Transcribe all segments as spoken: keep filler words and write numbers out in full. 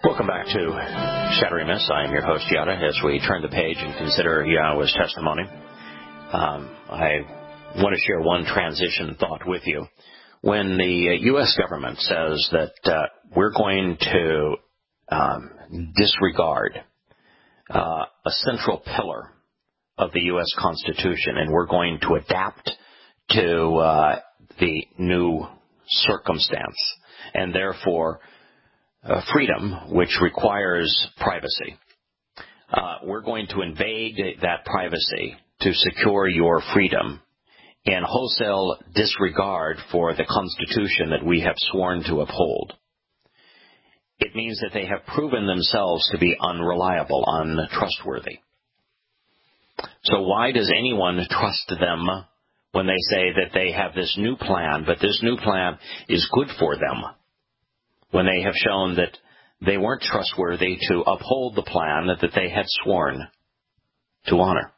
Welcome back to Shattering Myths. I am your host, Yada. As we turn the page and consider Yahweh's testimony, um, I want to share one transition thought with you. When the U S government says that uh, we're going to um, disregard uh, a central pillar of the U S Constitution and we're going to adapt to uh, the new circumstance and therefore uh, freedom, which requires privacy, uh, we're going to invade that privacy to secure your freedom in wholesale disregard for the Constitution that we have sworn to uphold. It means that they have proven themselves to be unreliable, untrustworthy. So why does anyone trust them when they say that they have this new plan, but this new plan is good for them, when they have shown that they weren't trustworthy to uphold the plan that they had sworn to honor?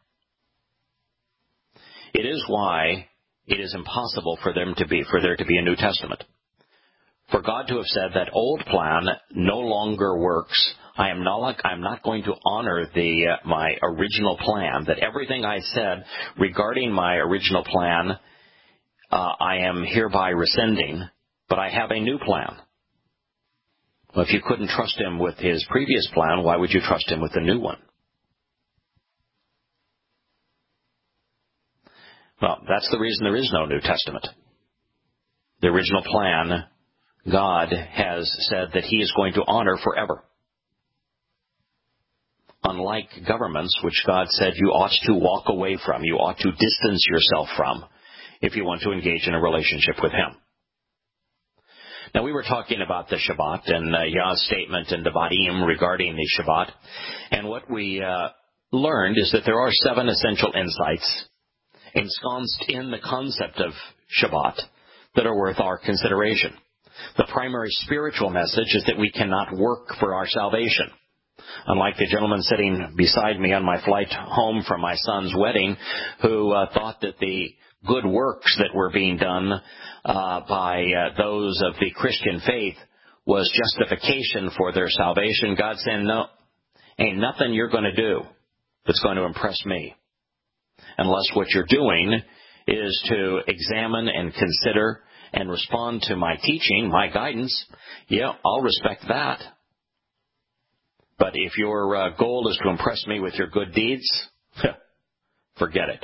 It is why it is impossible for them to be, for there to be a New Testament. For God to have said that old plan no longer works, I am not, I'm not going to honor the, uh, my original plan, that everything I said regarding my original plan, uh, I am hereby rescinding, but I have a new plan. Well, if you couldn't trust him with his previous plan, why would you trust him with the new one? Well, that's the reason there is no New Testament. The original plan, God has said that he is going to honor forever. Unlike governments, which God said you ought to walk away from, you ought to distance yourself from, if you want to engage in a relationship with him. Now, we were talking about the Shabbat and uh, Yah's statement in Devarim regarding the Shabbat. And what we uh, learned is that there are seven essential insights ensconced in the concept of Shabbat that are worth our consideration. The primary spiritual message is that we cannot work for our salvation. Unlike the gentleman sitting beside me on my flight home from my son's wedding, who uh, thought that the good works that were being done uh, by uh, those of the Christian faith was justification for their salvation, God said, no, ain't nothing you're going to do that's going to impress me, unless what you're doing is to examine and consider and respond to my teaching, my guidance. Yeah, I'll respect that. But if your uh, goal is to impress me with your good deeds, forget it.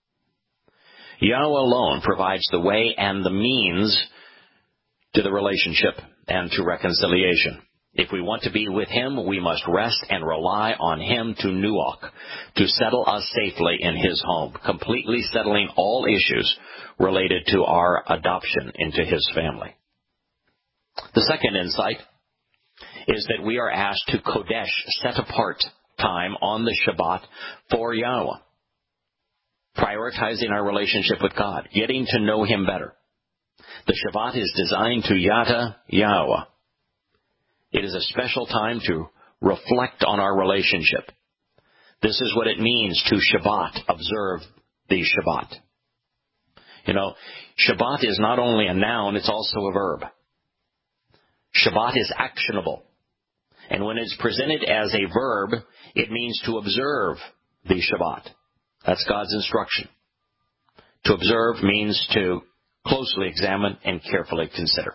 Yahweh alone provides the way and the means to the relationship and to reconciliation. If we want to be with him, we must rest and rely on him to nuach, to settle us safely in his home, completely settling all issues related to our adoption into his family. The second insight is that we are asked to kodesh, set apart time on the Shabbat for Yahweh, prioritizing our relationship with God, getting to know him better. The Shabbat is designed to yada Yahweh. It is a special time to reflect on our relationship. This is what it means to Shabbat, observe the Shabbat. You know, Shabbat is not only a noun, it's also a verb. Shabbat is actionable. And when it's presented as a verb, it means to observe the Shabbat. That's God's instruction. To observe means to closely examine and carefully consider.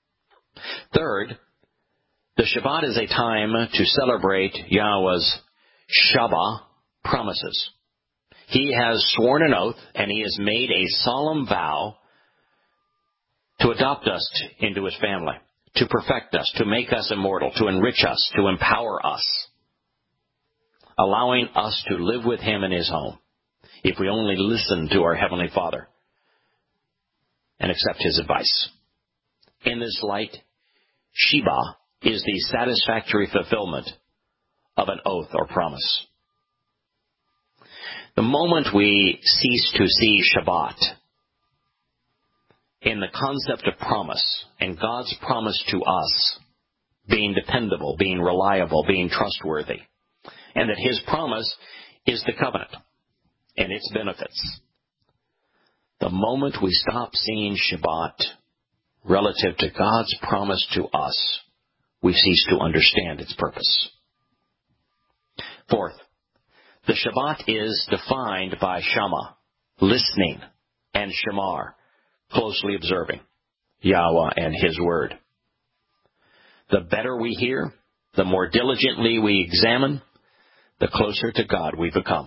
Third, the Shabbat is a time to celebrate Yahweh's Shabbat promises. He has sworn an oath and he has made a solemn vow to adopt us into his family, to perfect us, to make us immortal, to enrich us, to empower us, allowing us to live with him in his home, if we only listen to our Heavenly Father and accept his advice. In this light, Sheba is the satisfactory fulfillment of an oath or promise. The moment we cease to see Shabbat in the concept of promise and God's promise to us being dependable, being reliable, being trustworthy, and that his promise is the covenant and its benefits. The moment we stop seeing Shabbat relative to God's promise to us, we cease to understand its purpose. Fourth, the Shabbat is defined by Shama, listening, and Shamar, closely observing Yahweh and His Word. The better we hear, the more diligently we examine, the closer to God we become.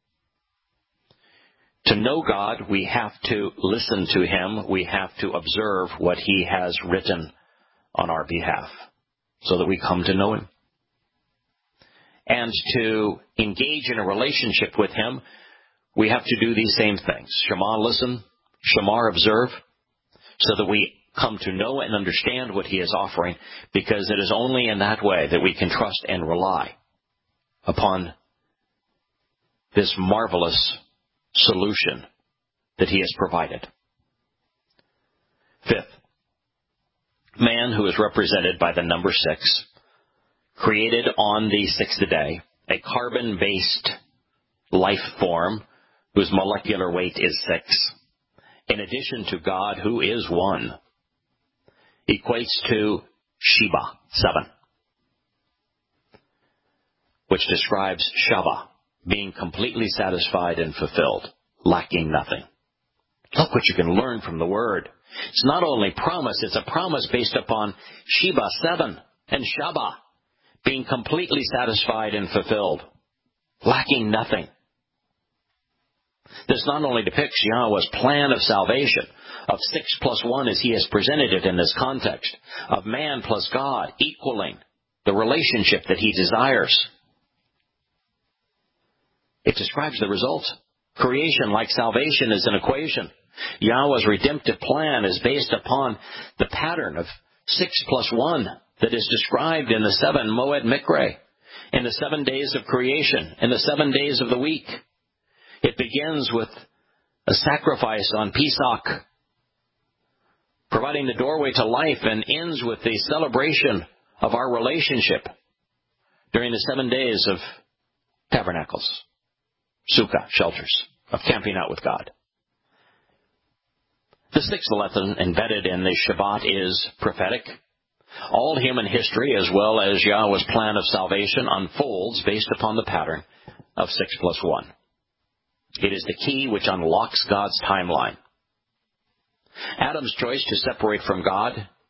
To know God, we have to listen to Him. We have to observe what He has written on our behalf so that we come to know Him. And to engage in a relationship with Him, we have to do these same things. Shema, listen. Shamar, observe. So that we come to know and understand what He is offering, because it is only in that way that we can trust and rely upon this marvelous solution that He has provided. Fifth, man, who is represented by the number six, created on the sixth day, a carbon-based life form whose molecular weight is six, in addition to God, who is one, equates to Sheba, seven, which describes Shaba, being completely satisfied and fulfilled, lacking nothing. Look what you can learn from the Word. It's not only promise, it's a promise based upon Sheba, seven, and Shaba, being completely satisfied and fulfilled, lacking nothing. This not only depicts Yahweh's plan of salvation, of six plus one as He has presented it in this context, of man plus God equaling the relationship that He desires. It describes the results. Creation, like salvation, is an equation. Yahweh's redemptive plan is based upon the pattern of six plus one that is described in the seven Moed Mikre, in the seven days of creation, in the seven days of the week. It begins with a sacrifice on Pesach, providing the doorway to life, and ends with the celebration of our relationship during the seven days of tabernacles, sukkah, shelters, of camping out with God. The sixth lesson embedded in the Shabbat is prophetic. All human history, as well as Yahweh's plan of salvation, unfolds based upon the pattern of six plus one. It is the key which unlocks God's timeline. Adam's choice to separate from God,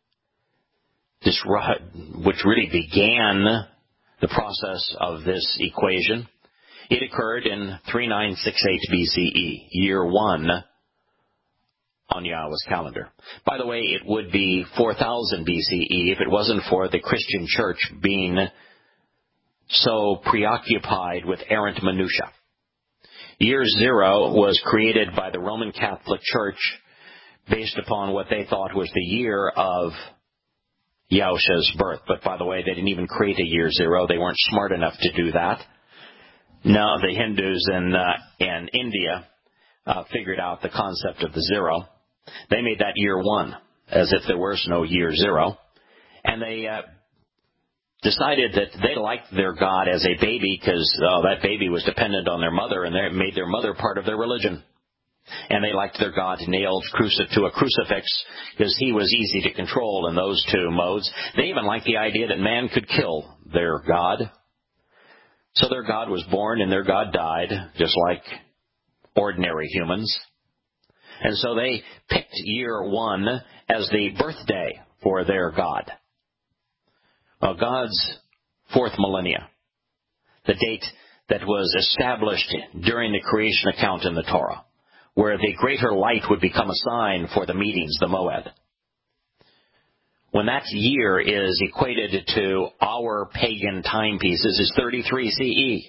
which really began the process of this equation, it occurred in thirty-nine sixty-eight B C E, year one on Yahweh's calendar. By the way, it would be four thousand B C E if it wasn't for the Christian church being so preoccupied with errant minutia. Year zero was created by the Roman Catholic Church based upon what they thought was the year of Yahusha's birth. But by the way, they didn't even create a year zero. They weren't smart enough to do that. No, the Hindus in, uh, in India uh, figured out the concept of the zero. They made that year one, as if there was no year zero. And they uh, decided that they liked their God as a baby because oh, that baby was dependent on their mother, and they made their mother part of their religion. And they liked their God nailed to a crucifix because He was easy to control in those two modes. They even liked the idea that man could kill their God. So their God was born and their God died, just like ordinary humans. And so they picked year one as the birthday for their God. Well, God's fourth millennia, the date that was established during the creation account in the Torah, where the greater light would become a sign for the meetings, the Moed. When that year is equated to our pagan timepieces, is thirty-three C E.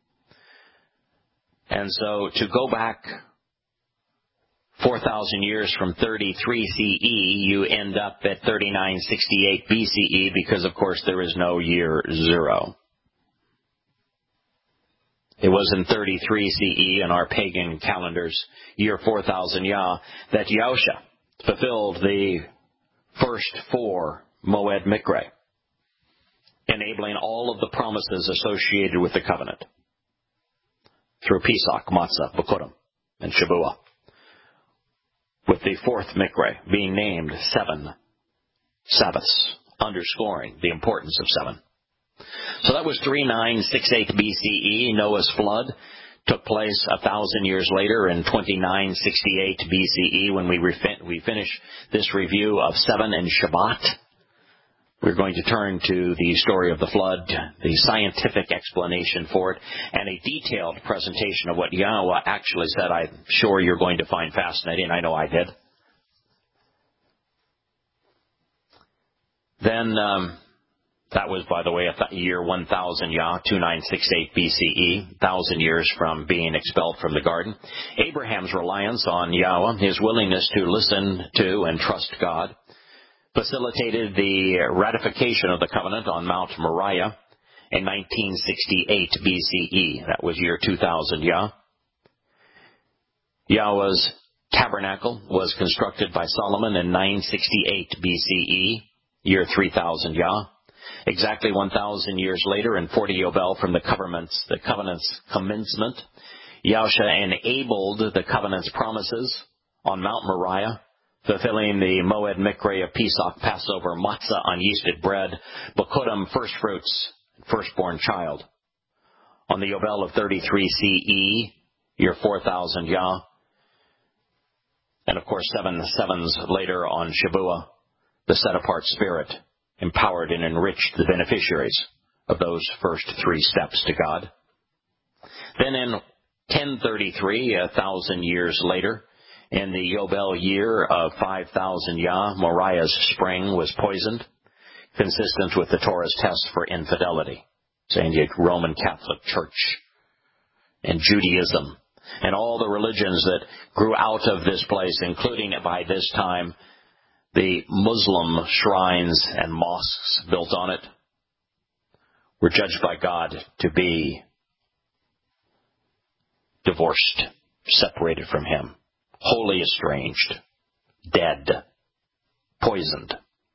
And so to go back four thousand years from thirty-three C E, you end up at thirty-nine sixty-eight B C E because, of course, there is no year zero. It was in thirty-three C E in our pagan calendars, year four thousand Yah, that Yahusha fulfilled the first four Moed Mikre, enabling all of the promises associated with the covenant through Pesach, Matzah, Bikurim, and Shavuah, with the fourth Mikre being named seven Sabbaths, underscoring the importance of seven. So that was three nine six eight B C E. Noah's flood took place a thousand years later in twenty-nine sixty-eight B C E when we, refin- we finish this review of seven and Shabbat. We're going to turn to the story of the flood, the scientific explanation for it, and a detailed presentation of what Yahweh actually said. I'm sure you're going to find fascinating. I know I did. Then, um, that was, by the way, a th- year one thousand Yah, twenty-nine sixty-eight B C E, one thousand years from being expelled from the garden. Abraham's reliance on Yahweh, his willingness to listen to and trust God, facilitated the ratification of the covenant on Mount Moriah in nineteen sixty-eight B C E. That was year two thousand Yah. Yahweh's tabernacle was constructed by Solomon in nine sixty-eight B C E, year three thousand Yah. Exactly one thousand years later, in forty Yobel from the covenant's, the covenant's commencement, Yahusha enabled the covenant's promises on Mount Moriah, fulfilling the Moed Mikre of Pesach, Passover, matzah, unyeasted bread, Bakudim, first fruits, firstborn child. On the Yobel of thirty-three C E, year four thousand Yah, and of course seven sevens later on Shavuah, the set-apart spirit empowered and enriched the beneficiaries of those first three steps to God. Then in ten thirty-three, a thousand years later, in the Yobel year of five thousand Yah, Moriah's spring was poisoned, consistent with the Torah's test for infidelity, saying the Roman Catholic Church and Judaism and all the religions that grew out of this place, including by this time the Muslim shrines and mosques built on it, were judged by God to be divorced, separated from Him, wholly estranged, dead, poisoned.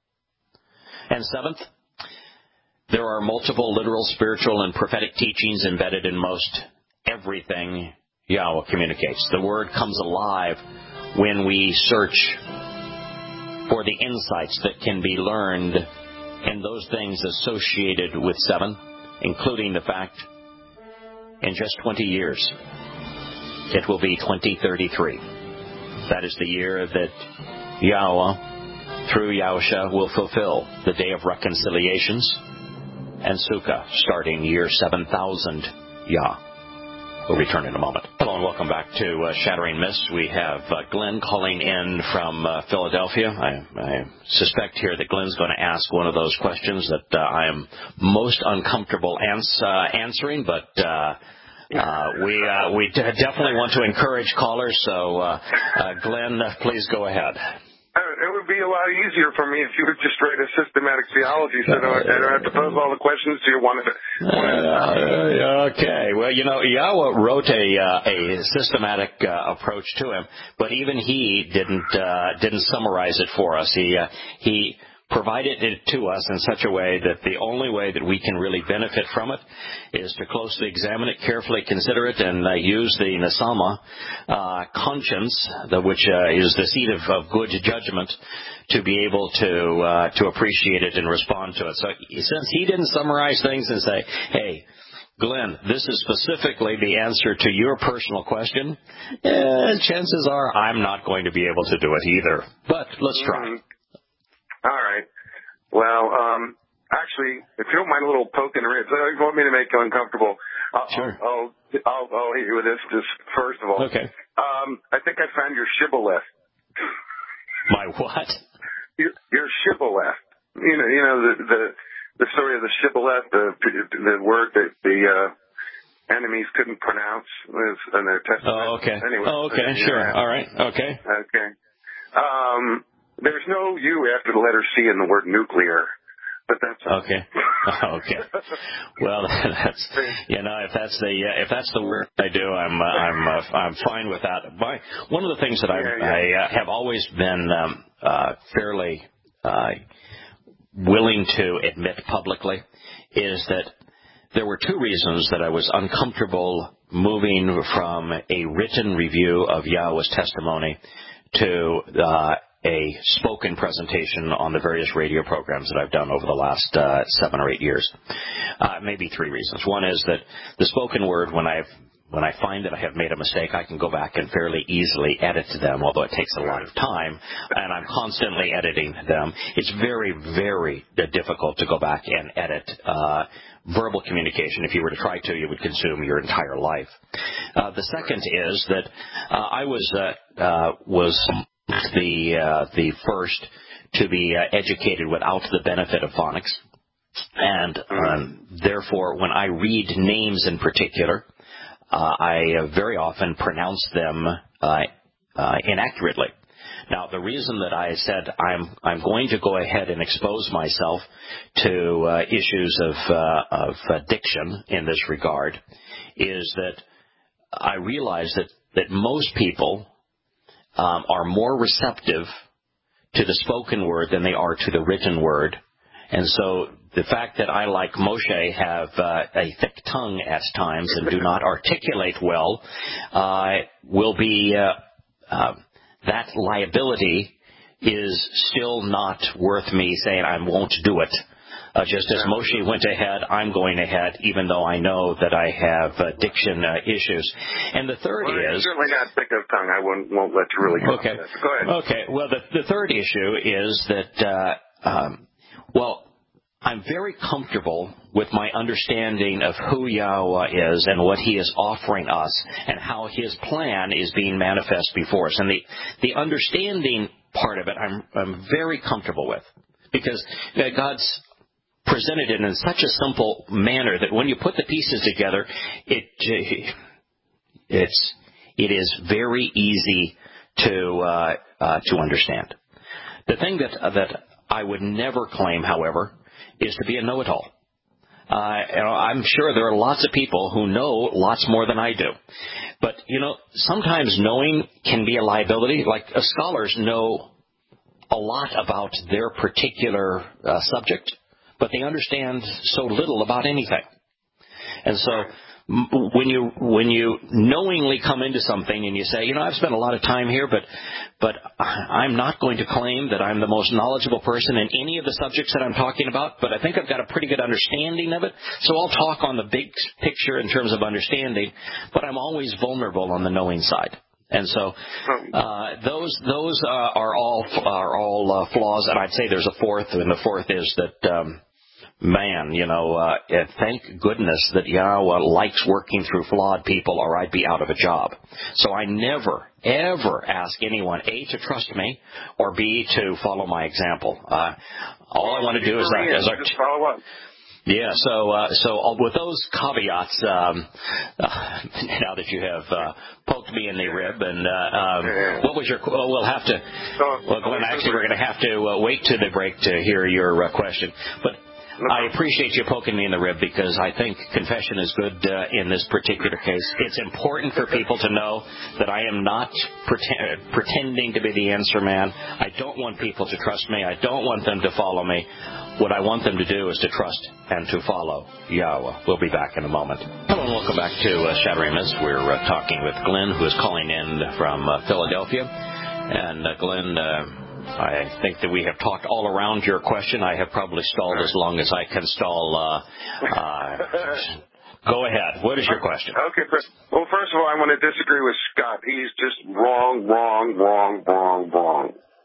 And seventh, there are multiple literal, spiritual, and prophetic teachings embedded in most everything Yahweh communicates. The Word comes alive when we search for the insights that can be learned in those things associated with seven, including the fact in just twenty years, it will be twenty thirty-three. That is the year that Yahweh, through Yahusha, will fulfill the Day of Reconciliations and Sukkah, starting year seven thousand Yah. We'll return in a moment. Hello and welcome back to uh, Shattering Myths. We have uh, Glenn calling in from uh, Philadelphia. I, I suspect here that Glenn's going to ask one of those questions that uh, I am most uncomfortable ans- uh, answering, but uh, uh, we uh, we d- definitely want to encourage callers. So, uh, uh, Glenn, uh, please go ahead. It would be a lot easier for me if you would just write a systematic theology, so I don't, I don't have to pose all the questions you wanted to. Uh, okay. Well, you know, Yahweh wrote a uh, a systematic uh, approach to him, but even he didn't uh, didn't summarize it for us. He uh, he provided it to us in such a way that the only way that we can really benefit from it is to closely examine it, carefully consider it, and uh, use the Nasama uh, conscience, the, which uh, is the seat of, of good judgment, to be able to uh, to appreciate it and respond to it. So since he didn't summarize things and say, hey, Glenn, this is specifically the answer to your personal question, eh, chances are I'm not going to be able to do it either. But let's try. Mm-hmm. All right. Well, um, actually, if you don't mind a little poke in the ribs, if you want me to make you uncomfortable, I'll, sure. I'll, I'll, I'll hit you with this just first of all. Okay. Um, I think I found your shibboleth. My what? Your, your shibboleth. You know, you know the the, the story of the shibboleth, the the word that the uh, enemies couldn't pronounce was in their testament. Oh, okay. Anyway, oh, okay. yeah. Sure. All right. Okay. Okay. Um. There's no U after the letter C in the word nuclear, but that's okay. Okay. Well, that's you know if that's the uh, if that's the word I do, I'm uh, I'm uh, I'm fine with that. My, one of the things that I yeah, yeah. I uh, have always been um, uh, fairly uh, willing to admit publicly is that there were two reasons that I was uncomfortable moving from a written review of Yahweh's testimony to uh, a spoken presentation on the various radio programs that I've done over the last uh, seven or eight years. Uh, maybe three reasons. One is that the spoken word, when I've When I find that I have made a mistake, I can go back and fairly easily edit them, although it takes a lot of time, and I'm constantly editing them. It's very, very difficult to go back and edit uh, verbal communication. If you were to try to, you would consume your entire life. Uh, the second is that uh, I was uh, uh, was the uh, the first to be uh, educated without the benefit of phonics, and um, therefore, when I read names in particular, Uh, I uh, very often pronounce them uh, uh, inaccurately. Now, the reason that I said I'm I'm going to go ahead and expose myself to uh, issues of uh, of uh, diction in this regard is that I realize that that most people um, are more receptive to the spoken word than they are to the written word, and so the fact that I, like Moshe, have uh, a thick tongue at times and do not articulate well uh, will be uh, uh, that liability is still not worth me saying I won't do it. Uh, just as Moshe went ahead, I'm going ahead, even though I know that I have uh, diction uh, issues. And the third well, is... You're certainly not thick of tongue. I won't, won't let you really go okay. into this. Go ahead. Okay. Well, the, the third issue is that, uh, um, well... I'm very comfortable with my understanding of who Yahweh is and what He is offering us and how His plan is being manifest before us. And the, the understanding part of it I'm, I'm very comfortable with because uh, God's presented it in such a simple manner that when you put the pieces together, it, it's, it is very easy to, uh, uh, to understand. The thing that, uh, that I would never claim, however, is to be a know-it-all. Uh, you know, I'm sure there are lots of people who know lots more than I do. But, you know, sometimes knowing can be a liability. Like uh, scholars know a lot about their particular uh, subject, but they understand so little about anything. And so when you when you knowingly come into something and you say, you know, I've spent a lot of time here, but but I'm not going to claim that I'm the most knowledgeable person in any of the subjects that I'm talking about, but I think I've got a pretty good understanding of it, so I'll talk on the big picture in terms of understanding, but I'm always vulnerable on the knowing side. And so uh, those those uh, are all are all uh, flaws, and I'd say there's a fourth, and the fourth is that um, man, you know, uh, thank goodness that Yahweh likes working through flawed people, or I'd be out of a job. So I never, ever ask anyone, A, to trust me, or B, to follow my example. Uh, all I want to do is, uh, is just follow up. Yeah, so uh, so with those caveats, um, uh, now that you have uh, poked me in the rib, and uh, um, what was your? Well, we'll have to. Well, Glenn, actually, we're going to have to uh, wait to the break to hear your uh, question, but. I appreciate you poking me in the rib because I think confession is good uh, in this particular case. It's important for people to know that I am not pretend, pretending to be the answer man. I don't want people to trust me. I don't want them to follow me. What I want them to do is to trust and to follow Yahweh. We'll be back in a moment. Hello and welcome back to uh, Shattering Myths. We're uh, talking with Glenn, who is calling in from uh, Philadelphia. And uh, Glenn... Uh, I think that we have talked all around your question. I have probably stalled as long as I can stall. Uh, uh, go ahead. What is your question? Okay. Well, first of all, I want to disagree with Scott. He's just wrong, wrong, wrong, wrong, wrong.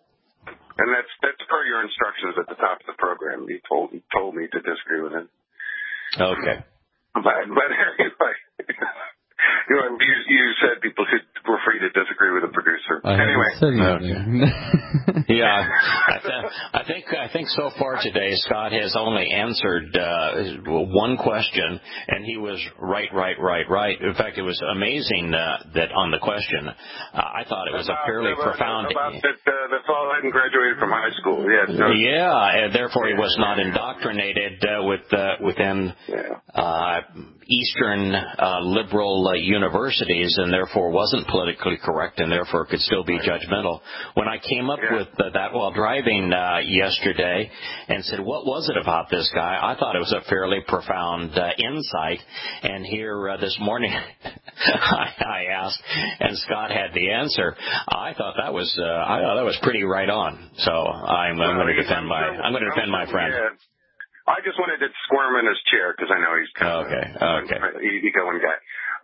And that's that's per your instructions at the top of the program. He told he told me to disagree with him. Okay. But, but anyway, you know, you, you said people should, were free to disagree with the producer. I anyway. Yeah, I, th- I think I think so far today Scott has only answered uh, one question, and he was right, right, right, right. In fact, it was amazing uh, that on the question, uh, I thought it was about, a fairly about, profound. About that, uh, that's all I hadn't graduated from high school. Yeah, no. Yeah, and therefore he was not indoctrinated uh, with uh, within yeah. uh, Eastern uh, liberal uh, universities, and therefore wasn't politically correct, and therefore could still be judgmental. When I came up yeah. with uh, that while driving uh, yesterday and said, what was it about this guy? I thought it was a fairly profound uh, insight. And here uh, this morning, I, I asked, and Scott had the answer. I thought that was uh, I thought that was pretty right on. So I'm, I'm going to defend my I'm going to defend my friend. Yeah. I just wanted to squirm in his chair because I know he's kind of okay. Okay. an easygoing guy.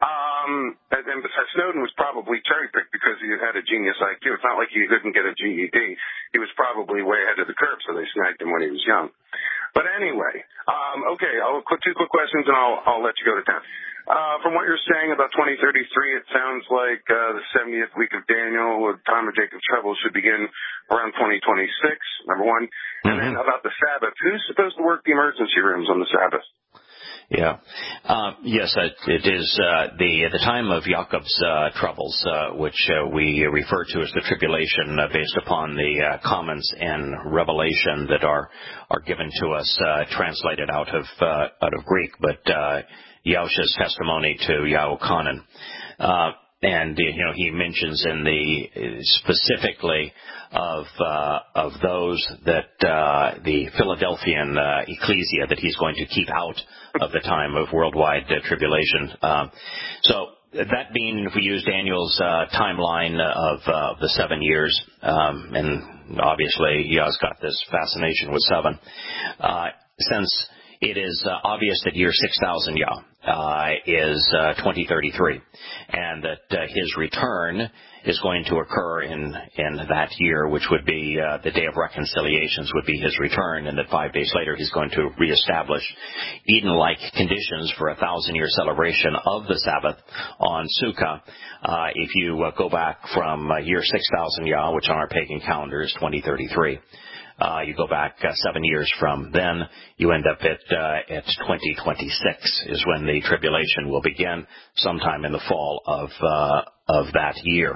Um, and then Snowden was probably cherry-picked because he had a genius I Q. It's not like he couldn't get a G E D. He was probably way ahead of the curve, so they snagged him when he was young. But anyway, um, okay, I'll quick two quick questions, and I'll I'll let you go to town. Uh, from what you're saying about twenty thirty-three, it sounds like uh, the seventieth week of Daniel, or time of Jacob's trouble, should begin around twenty twenty-six, number one. Mm-hmm. And then about the Sabbath, who's supposed to work the emergency rooms on the Sabbath? Yeah. Uh, yes, it, it is uh, the the time of Jacob's uh, troubles, uh, which uh, we refer to as the tribulation, uh, based upon the uh, comments and revelation that are are given to us, uh, translated out of uh, out of Greek, but uh, Yahushua's testimony to Yahuchanan. Uh, And, you know, he mentions in the, specifically of, uh, of those that, uh, the Philadelphian, uh, ecclesia that he's going to keep out of the time of worldwide uh, tribulation. Um, so that being, if we use Daniel's, uh, timeline of, uh, the seven years, um, and obviously Yah's got this fascination with seven, uh, since it is uh, obvious that year six thousand Yah uh, is uh, twenty thirty-three, and that uh, his return is going to occur in in that year, which would be uh, the Day of Reconciliations would be his return, and that five days later he's going to reestablish Eden-like conditions for a thousand-year celebration of the Sabbath on Sukkah. Uh, if you uh, go back from uh, year six thousand Yah, which on our pagan calendar is twenty thirty-three. Uh, you go back uh, seven years from then, you end up at uh, at twenty twenty-six is when the tribulation will begin, sometime in the fall of uh, of that year.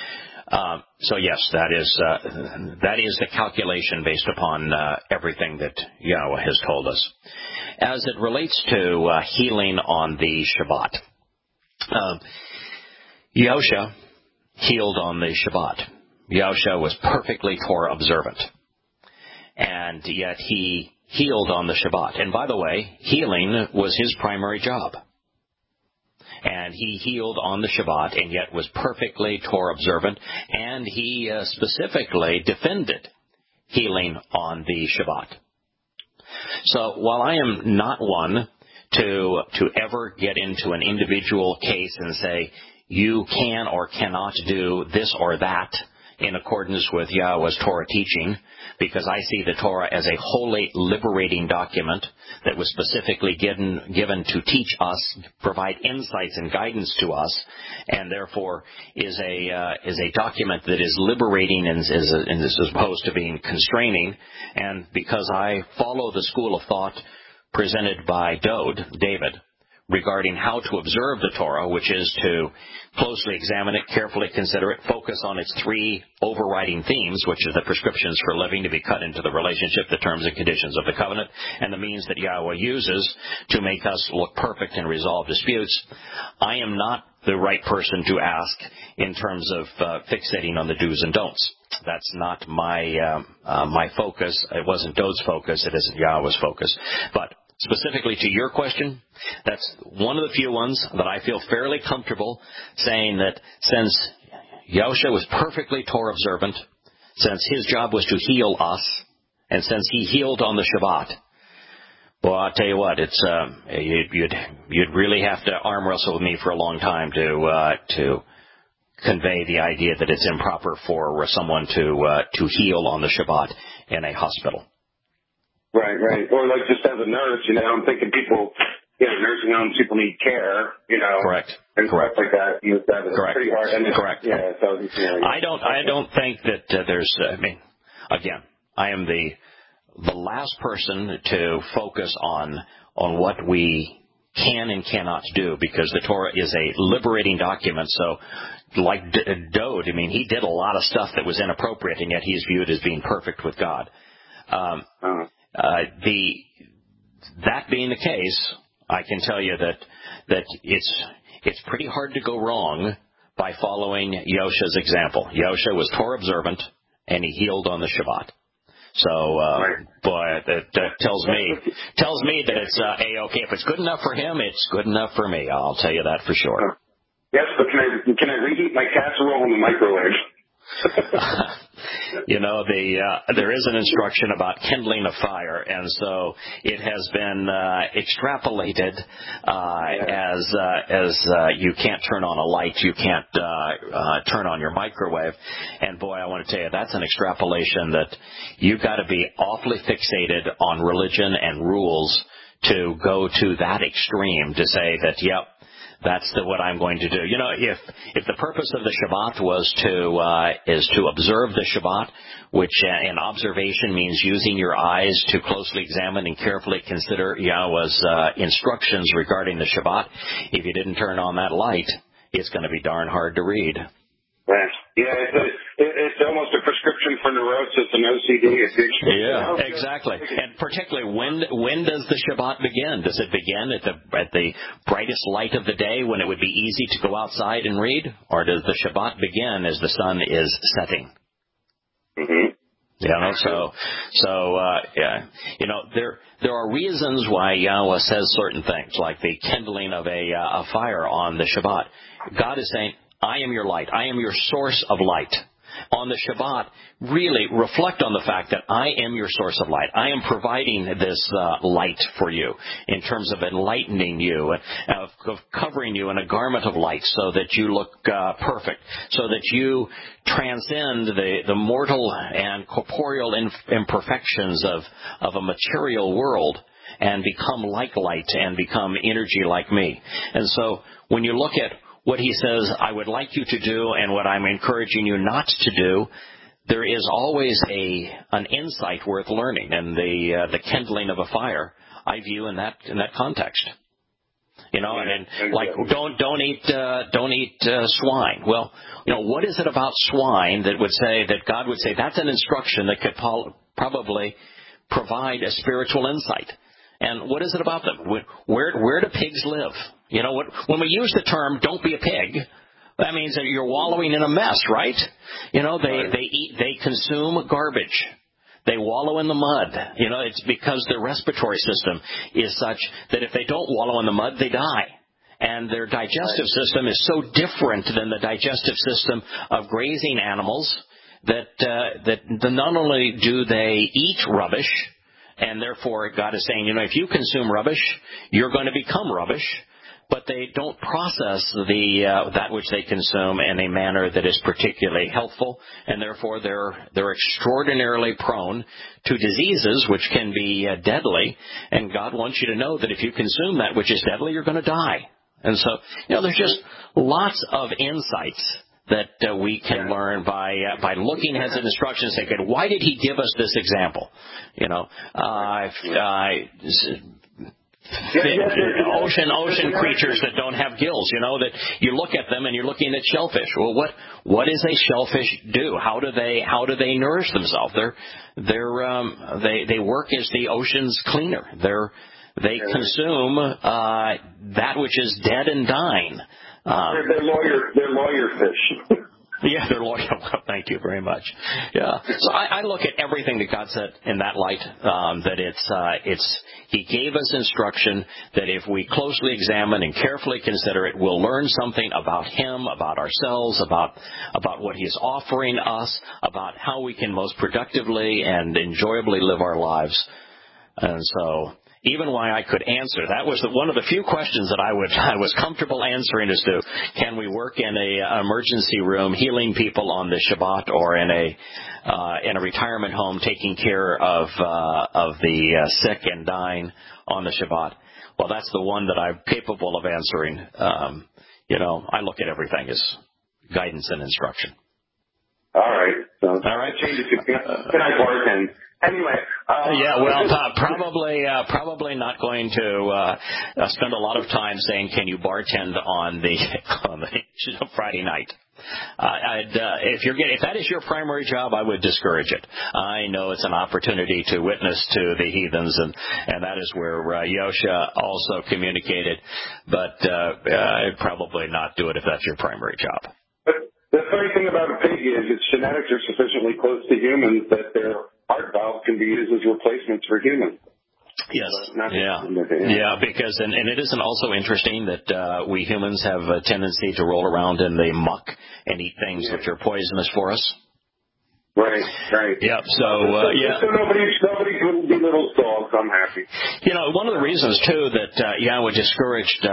Uh, so yes, that is uh, that is the calculation based upon uh, everything that Yahweh has told us. As it relates to uh, healing on the Shabbat, uh, Yahushua healed on the Shabbat. Yahushua was perfectly Torah observant. And yet he healed on the Shabbat. And by the way, healing was his primary job. And he healed on the Shabbat, and yet was perfectly Torah observant. And he uh, specifically defended healing on the Shabbat. So while I am not one to to ever get into an individual case and say, you can or cannot do this or that in accordance with Yahweh's Torah teaching, because I see the Torah as a wholly liberating document that was specifically given given to teach us, provide insights and guidance to us, and therefore is a uh, is a document that is liberating and is and is opposed to being constraining. And because I follow the school of thought presented by Dode, David, regarding how to observe the Torah, which is to closely examine it, carefully consider it, focus on its three overriding themes, which is the prescriptions for living to be cut into the relationship, the terms and conditions of the covenant, and the means that Yahweh uses to make us look perfect and resolve disputes. I am not the right person to ask in terms of uh, fixating on the do's and don'ts. That's not my uh, uh, my focus. It wasn't Dode's focus. It isn't Yahweh's focus. But specifically to your question, that's one of the few ones that I feel fairly comfortable saying that since Yahushua was perfectly Torah observant, since his job was to heal us, and since he healed on the Shabbat, well, I'll tell you what, it's um, you'd, you'd you'd really have to arm wrestle with me for a long time to uh, to convey the idea that it's improper for someone to uh, to heal on the Shabbat in a hospital. Right, right. Or like just as a nurse, you know, I'm thinking people, you know, nursing homes, people need care, you know. Correct. And Correct. stuff like that. You know, that is Correct. pretty hard. And Correct. Yeah, so, you know, I don't, I don't think that uh, there's, uh, I mean, again, I am the, the last person to focus on, on what we can and cannot do, because the Torah is a liberating document. So, like D- Dode, I mean, he did a lot of stuff that was inappropriate, and yet he's viewed as being perfect with God. Um, uh-huh. Uh, the that being the case, I can tell you that that it's it's pretty hard to go wrong by following Yahushua's example. Yahushua was Torah observant, and he healed on the Shabbat. So, uh, right. boy, that, that tells me tells me that it's uh, a okay. If it's good enough for him, it's good enough for me. I'll tell you that for sure. Yes, but can I can I reheat my casserole in the microwave? You know, the uh, there is an instruction about kindling a fire, and so it has been uh, extrapolated uh, yeah. as uh, as uh, you can't turn on a light, you can't uh, uh, turn on your microwave. And boy, I want to tell you, that's an extrapolation that you've got to be awfully fixated on religion and rules to go to that extreme to say that, yep, that's the, what I'm going to do. You know, if if the purpose of the Shabbat was to uh, is to observe the Shabbat, which uh, in observation means using your eyes to closely examine and carefully consider Yahweh's uh, instructions regarding the Shabbat, if you didn't turn on that light, it's going to be darn hard to read. Right. Yeah, it's, a, it's almost a prescription for neurosis and O C D addiction. Yeah, exactly. And particularly, when when does the Shabbat begin? Does it begin at the at the brightest light of the day when it would be easy to go outside and read? Or does the Shabbat begin as the sun is setting? Mm-hmm. You know, so, so, uh, yeah, you know, there, there are reasons why Yahweh says certain things, like the kindling of a, uh, a fire on the Shabbat. God is saying, I am your light. I am your source of light. On the Shabbat, really reflect on the fact that I am your source of light. I am providing this uh, light for you in terms of enlightening you, of, of covering you in a garment of light so that you look uh, perfect, so that you transcend the, the mortal and corporeal imperfections of, of a material world and become like light and become energy like me. And so when you look at what he says, I would like you to do, and what I'm encouraging you not to do, there is always a an insight worth learning, and the uh, the kindling of a fire I view in that in that context. You know, and, and like don't don't eat uh, don't eat uh, swine. Well, you know, what is it about swine that would say that God would say that's an instruction that could pol- probably provide a spiritual insight? And what is it about them? Where where do pigs live? You know, when we use the term "don't be a pig," that means that you're wallowing in a mess, right? You know, they they eat, they consume garbage, they wallow in the mud. You know, it's because their respiratory system is such that if they don't wallow in the mud, they die. And their digestive system is so different than the digestive system of grazing animals that uh, that not only do they eat rubbish. And therefore, God is saying, you know, if you consume rubbish, you're going to become rubbish. But they don't process the uh, that which they consume in a manner that is particularly healthful, and therefore they're they're extraordinarily prone to diseases which can be uh, deadly. And God wants you to know that if you consume that which is deadly, you're going to die. And so, you know, there's just lots of insights that uh, we can learn by uh, by looking at his instructions and saying, why did he give us this example? You know, uh, uh, ocean ocean creatures that don't have gills. You know, that you look at them and you're looking at shellfish. Well, what what does a shellfish do? How do they how do they nourish themselves? They're they're um, they they work as the ocean's cleaner. They're they consume uh, that which is dead and dying. Um, they're, they're lawyer, they're lawyer fish. yeah, they're lawyer. Well, thank you very much. Yeah. So I, I look at everything that God said in that light. Um, that it's uh, it's He gave us instruction that if we closely examine and carefully consider it, we'll learn something about Him, about ourselves, about about what He's offering us, about how we can most productively and enjoyably live our lives. And so, even why I could answer, that was the, one of the few questions that I would I was comfortable answering as to, can we work in a uh, emergency room healing people on the Shabbat, or in a uh, in a retirement home taking care of uh, of the uh, sick and dying on the Shabbat? Well, that's the one that I'm capable of answering. Um, you know, I look at everything as guidance and instruction. All right. So All right. Change it to, can I bartend? Anyway, uh, yeah, well, uh, probably, uh, probably not going to uh, uh, spend a lot of time saying, "Can you bartend on the on the Friday night?" Uh, I'd, uh, if you're getting, if that is your primary job, I would discourage it. I know it's an opportunity to witness to the heathens, and and that is where uh, Yosha also communicated. But uh, I'd probably not do it if that's your primary job. But the funny thing about a pig is its genetics are sufficiently close to humans that their heart valve can be used as replacements for humans. Yes. Not Yeah. yeah. Yeah, because, and, and it isn't also interesting that uh, we humans have a tendency to roll around in the muck and eat things yeah. which are poisonous for us? Right, right. Yep, so, uh, yeah. So nobody, nobody can belittle dogs. I'm happy. You know, one of the reasons, too, that uh, Yahweh discouraged uh,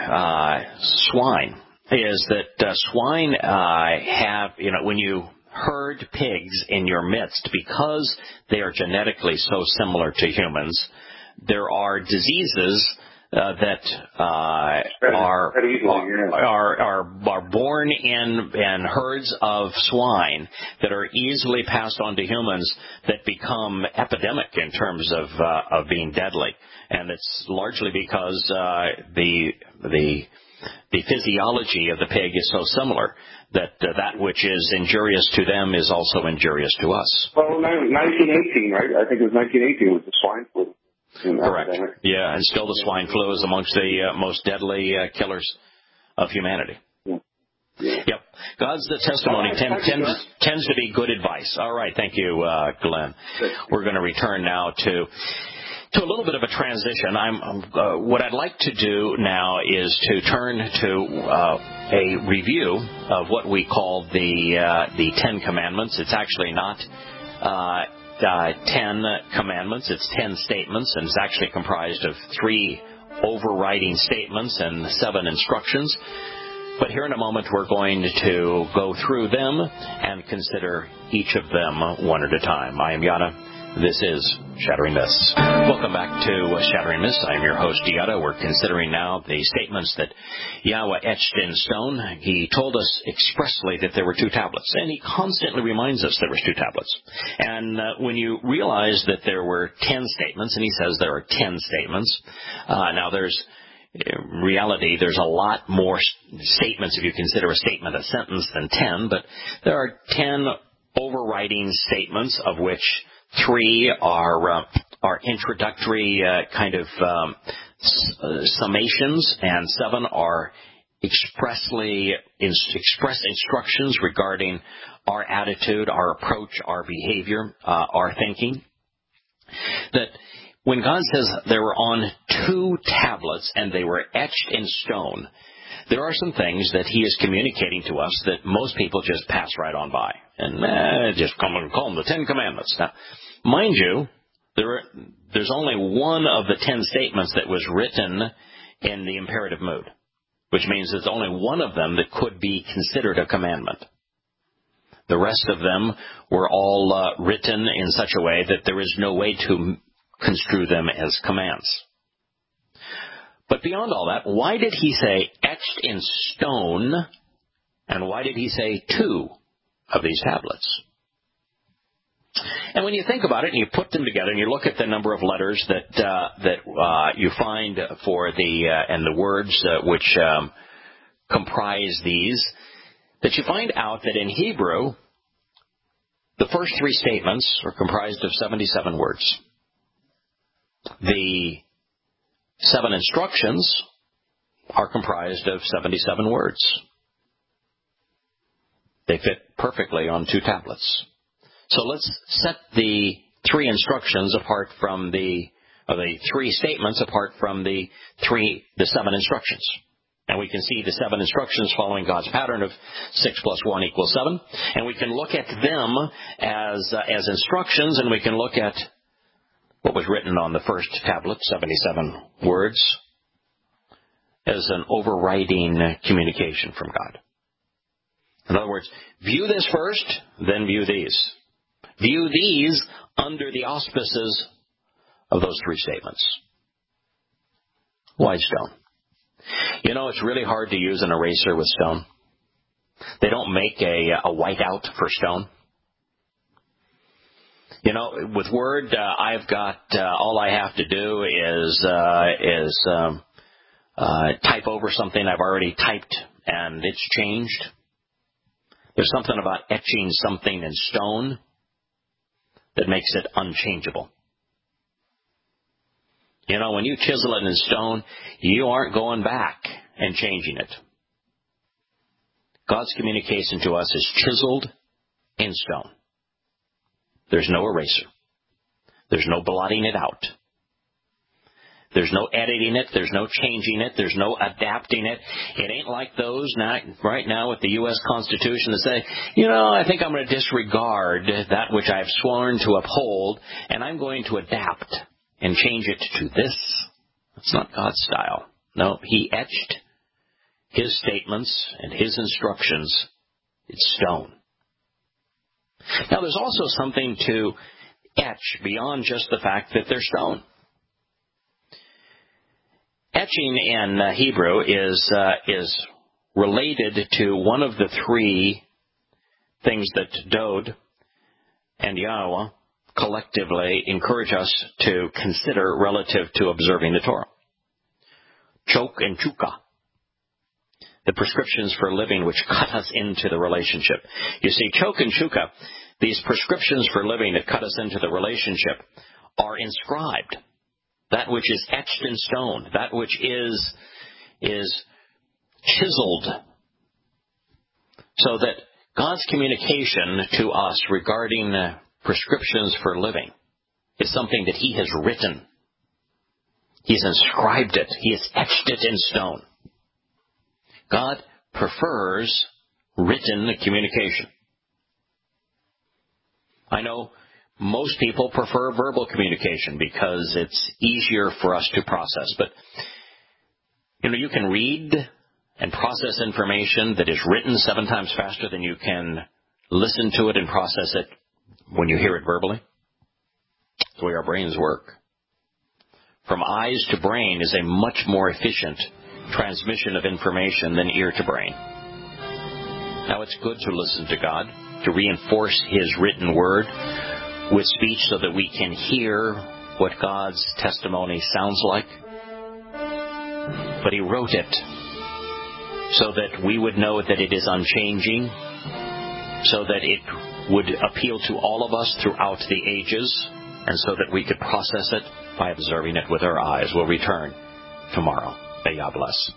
uh, swine is that uh, swine uh, have, you know, when you herd pigs in your midst, because they are genetically so similar to humans, there are diseases uh, that uh, are, are, are are are born in in herds of swine that are easily passed on to humans that become epidemic in terms of uh, of being deadly, and it's largely because uh, the the the physiology of the pig is so similar that uh, that which is injurious to them is also injurious to us. Well, nineteen eighteen, right? I think it was nineteen eighteen was the swine flu. Correct. Yeah, and still the swine flu is amongst the uh, most deadly uh, killers of humanity. Yeah. Yeah. Yep. God's the testimony right, tend, tends, tends to be good advice. All right. Thank you, uh, Glenn. We're going to return now to to a little bit of a transition. I'm uh, what I'd like to do now is to turn to uh, a review of what we call the uh, the Ten Commandments. It's actually not uh, uh, ten commandments. It's ten statements, and it's actually comprised of three overriding statements and seven instructions. But here in a moment, we're going to go through them and consider each of them one at a time. I am Yada. This is Shattering Myths. Welcome back to Shattering Myths. I am your host, Yada. We're considering now the statements that Yahweh etched in stone. He told us expressly that there were two tablets, and he constantly reminds us there were two tablets. And uh, when you realize that there were ten statements, and he says there are ten statements, uh, now there's In reality, there's a lot more statements if you consider a statement a sentence than ten, but there are ten overriding statements, of which three are uh, are introductory uh, kind of um, summations, and seven are expressly in, express instructions regarding our attitude, our approach, our behavior, uh, our thinking. That when God says they were on two tablets and they were etched in stone, there are some things that he is communicating to us that most people just pass right on by. And eh, just come and call them the Ten Commandments. Now, mind you, there are, there's only one of the ten statements that was written in the imperative mood, which means there's only one of them that could be considered a commandment. The rest of them were all uh, written in such a way that there is no way to construe them as commands. But beyond all that, why did he say etched in stone, and why did he say two of these tablets? And when you think about it and you put them together and you look at the number of letters that uh, that uh, you find for the uh, and the words uh, which um, comprise these, that you find out that in Hebrew, the first three statements are comprised of seventy-seven words. The seven instructions are comprised of seventy-seven words. They fit perfectly on two tablets. So let's set the three instructions apart from the, or the three statements apart from the three, the seven instructions. And we can see the seven instructions following God's pattern of six plus one equals seven. And we can look at them as, uh, as instructions, and we can look at what was written on the first tablet, seventy-seven words, as an overriding communication from God. In other words, view this first, then view these. View these under the auspices of those three statements. Why stone? You know, it's really hard to use an eraser with stone. They don't make a, a whiteout for stone. You know, with Word, uh, I've got, uh, all I have to do is, uh, is, um, uh, type over something I've already typed and it's changed. There's something about etching something in stone that makes it unchangeable. You know, when you chisel it in stone, you aren't going back and changing it. God's communication to us is chiseled in stone. There's no eraser. There's no blotting it out. There's no editing it. There's no changing it. There's no adapting it. It ain't like those now, right now with the U S Constitution that say, you know, I think I'm going to disregard that which I've sworn to uphold, and I'm going to adapt and change it to this. That's not God's style. No, he etched his statements and his instructions in stone. Now, there's also something to etch beyond just the fact that they're stone. Etching in uh, Hebrew is uh, is related to one of the three things that Dode and Yahweh collectively encourage us to consider relative to observing the Torah. Chok and Chukah, the prescriptions for living which cut us into the relationship. You see, Chok and Chukah, these prescriptions for living that cut us into the relationship, are inscribed. That which is etched in stone, that which is is chiseled, so that God's communication to us regarding uh, prescriptions for living is something that he has written. He's inscribed it. He has etched it in stone. God prefers written communication. I know most people prefer verbal communication because it's easier for us to process. But, you know, you can read and process information that is written seven times faster than you can listen to it and process it when you hear it verbally. That's the way our brains work. From eyes to brain is a much more efficient transmission of information than ear to brain. Now, it's good to listen to God, to reinforce his written word with speech so that we can hear what God's testimony sounds like. But he wrote it so that we would know that it is unchanging, so that it would appeal to all of us throughout the ages, and so that we could process it by observing it with our eyes. We'll return tomorrow. May God bless.